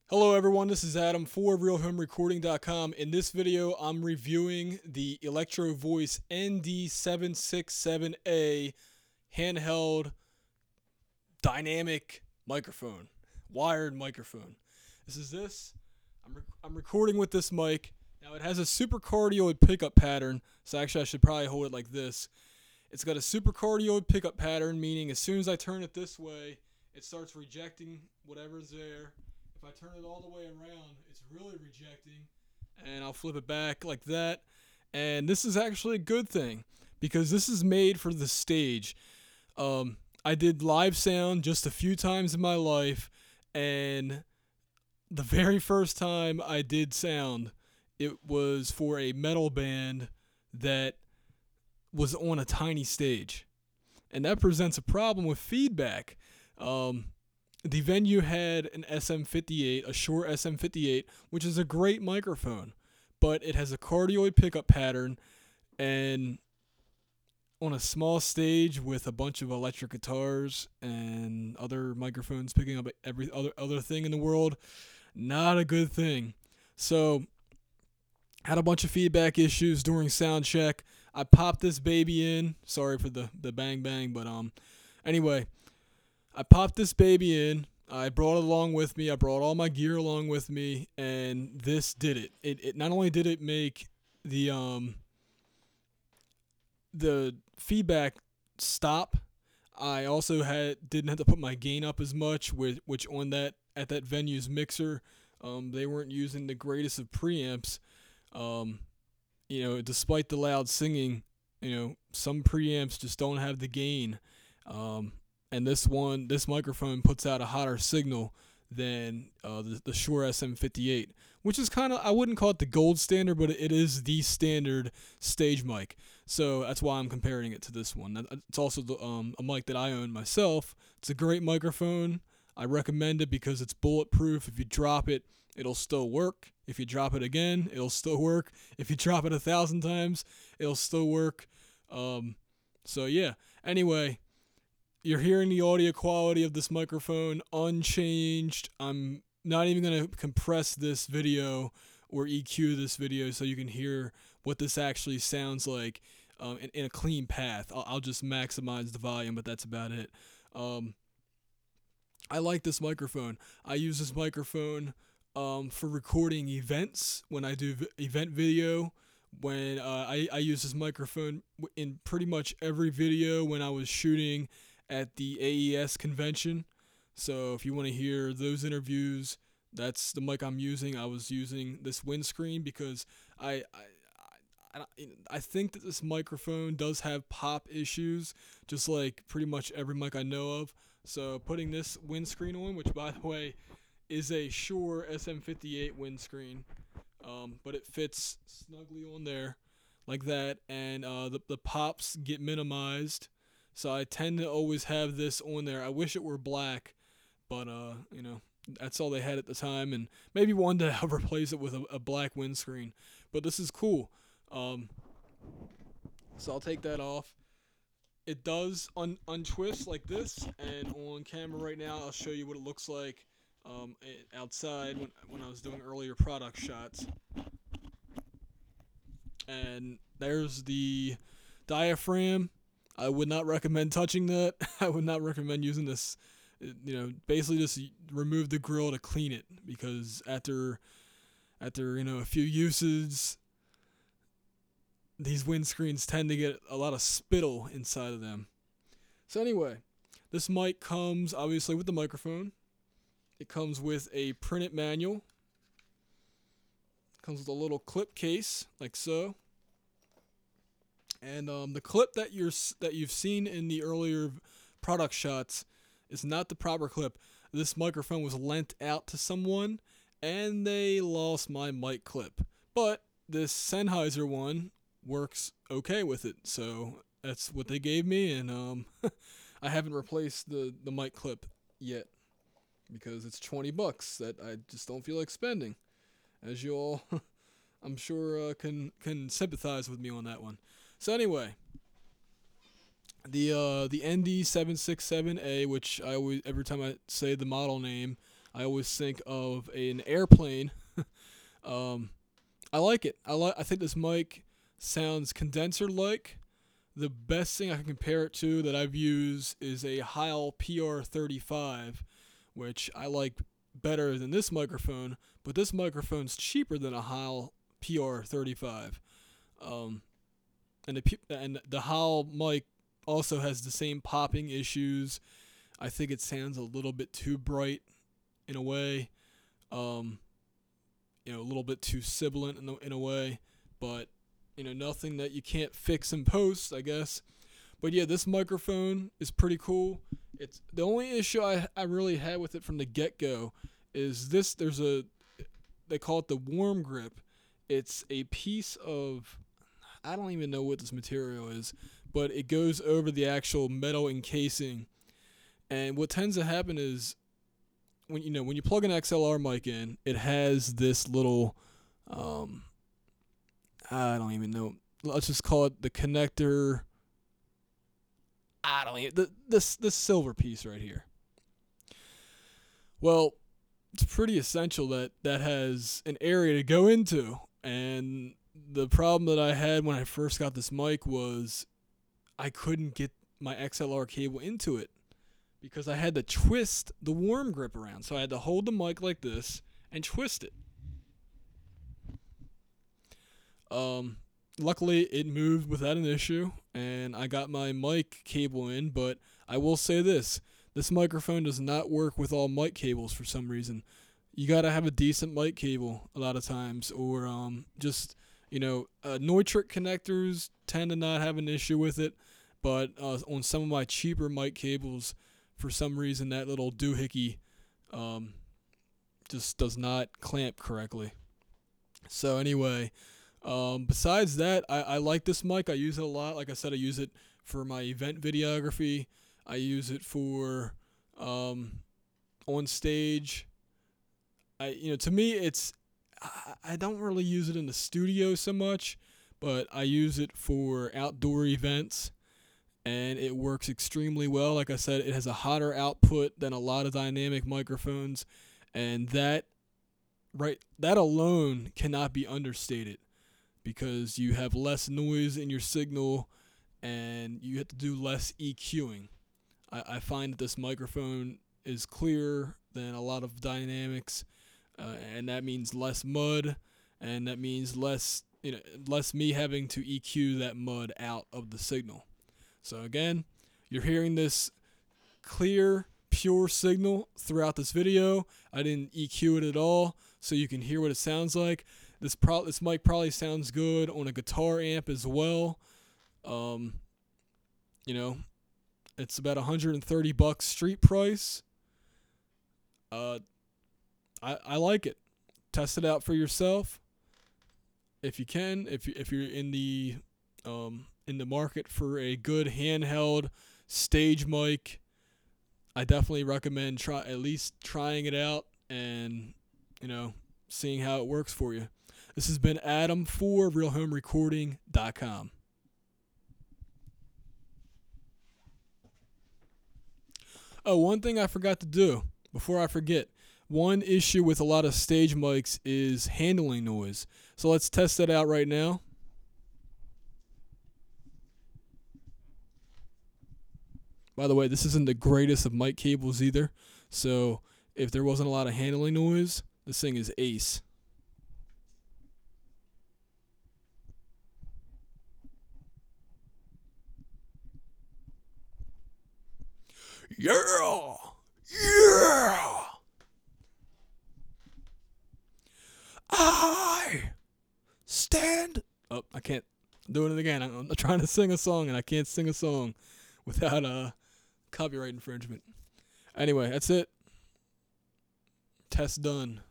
Hello everyone, this is Adam for RealHomeRecording.com. In this video, I'm reviewing the Electro Voice ND767A handheld dynamic microphone, wired microphone. This. I'm recording with this mic. Now it has a supercardioid pickup pattern, so actually I should probably hold it like this. It's got a supercardioid pickup pattern, meaning as soon as I turn it this way, it starts rejecting whatever's there. If I turn it all the way around, it's really rejecting, and I'll flip it back like that. And this is actually a good thing because this is made for the stage. I did live sound just a few times in my life, and the very first time I did sound, it was for a metal band that was on a tiny stage. And that presents a problem with feedback. The venue had an SM58, a Shure SM58, which is a great microphone, but it has a cardioid pickup pattern, and on a small stage with a bunch of electric guitars and other microphones picking up every other thing in the world, not a good thing. So, had a bunch of feedback issues during sound check. I popped this baby in. Sorry for the bang bang, but anyway, I popped this baby in. I brought it along with me. I brought all my gear along with me, and this did it. It not only did it make the feedback stop, I also didn't have to put my gain up as much, which on that at that venue's mixer, they weren't using the greatest of preamps. Despite the loud singing, some preamps just don't have the gain. And this microphone puts out a hotter signal than the Shure SM58, which is I wouldn't call it the gold standard, but it is the standard stage mic. So that's why I'm comparing it to this one. It's also a mic that I own myself. It's a great microphone. I recommend it because it's bulletproof. If you drop it, it'll still work. If you drop it again, it'll still work. If you drop it 1,000 times, it'll still work. So yeah. Anyway, you're hearing the audio quality of this microphone unchanged. I'm not even going to compress this video or EQ this video so you can hear what this actually sounds like in a clean path. I'll just maximize the volume, but that's about it. I like this microphone. I use this microphone for recording events when I do event video. When I use this microphone in pretty much every video when I was shooting at the AES convention. So if you want to hear those interviews, that's the mic I'm using. I was using this windscreen because I think that this microphone does have pop issues, just like pretty much every mic I know of. So putting this windscreen on, which by the way is a Shure SM58 windscreen, but it fits snugly on there like that, and the pops get minimized. So I tend to always have this on there. I wish it were black, but that's all they had at the time, and maybe one day I'll replace it with a black windscreen. But this is cool. So I'll take that off. It does untwist like this, and on camera right now I'll show you what it looks like outside when I was doing earlier product shots. And there's the diaphragm. I would not recommend touching that. I would not recommend using this. Basically just remove the grill to clean it, because after a few uses, these windscreens tend to get a lot of spittle inside of them. So anyway, this mic comes obviously with the microphone. It comes with a printed manual. It comes with a little clip case like so. And the clip that you've seen in the earlier product shots is not the proper clip. This microphone was lent out to someone, and they lost my mic clip. But this Sennheiser one works okay with it, so that's what they gave me, and I haven't replaced the mic clip yet because it's $20 that I just don't feel like spending, as you all I'm sure can sympathize with me on that one. So anyway, the ND767A, which I always, every time I say the model name, I always think of an airplane. um, I like it. I think this mic sounds condenser like. The best thing I can compare it to that I've used is a Heil PR35, which I like better than this microphone, but this microphone's cheaper than a Heil PR35. Um, and the Heil mic also has the same popping issues. I think it sounds a little bit too bright in a way. A little bit too sibilant in a way, but nothing that you can't fix in post, I guess. But yeah, this microphone is pretty cool. It's the only issue I really had with it from the get-go is this. They call it the warm grip. It's a piece of, I don't even know what this material is, but it goes over the actual metal encasing. And what tends to happen is when you plug an XLR mic in, it has this little I don't even know. Let's just call it the connector. I don't even this silver piece right here. Well, it's pretty essential that has an area to go into. And the problem that I had when I first got this mic was I couldn't get my XLR cable into it because I had to twist the warm grip around. So I had to hold the mic like this and twist it. Luckily, it moved without an issue, and I got my mic cable in, but I will say this microphone does not work with all mic cables for some reason. You gotta have a decent mic cable a lot of times, or Neutrik connectors tend to not have an issue with it, but on some of my cheaper mic cables, for some reason that little doohickey just does not clamp correctly. So anyway, besides that, I like this mic. I use it a lot. Like I said, I use it for my event videography. I use it for on stage. To me, I don't really use it in the studio so much, but I use it for outdoor events, and it works extremely well. Like I said, it has a hotter output than a lot of dynamic microphones, and that alone cannot be understated because you have less noise in your signal and you have to do less EQing. I find that this microphone is clearer than a lot of dynamics, and that means less mud, and that means less me having to EQ that mud out of the signal. So again, you're hearing this clear, pure signal throughout this video. I didn't EQ it at all, so you can hear what it sounds like. This mic probably sounds good on a guitar amp as well. It's about $130 street price. I like it. Test it out for yourself if you can. If you're in the market for a good handheld stage mic, I definitely recommend at least trying it out and seeing how it works for you. This has been Adam for RealHomeRecording.com. Oh, one thing I forgot to do before I forget. One issue with a lot of stage mics is handling noise. So let's test that out right now. By the way, this isn't the greatest of mic cables either. So if there wasn't a lot of handling noise, this thing is ace. Yeah! Yeah! I stand. Oh, I can't. I'm doing it again. I'm trying to sing a song, and I can't sing a song without copyright infringement. Anyway, that's it. Test done.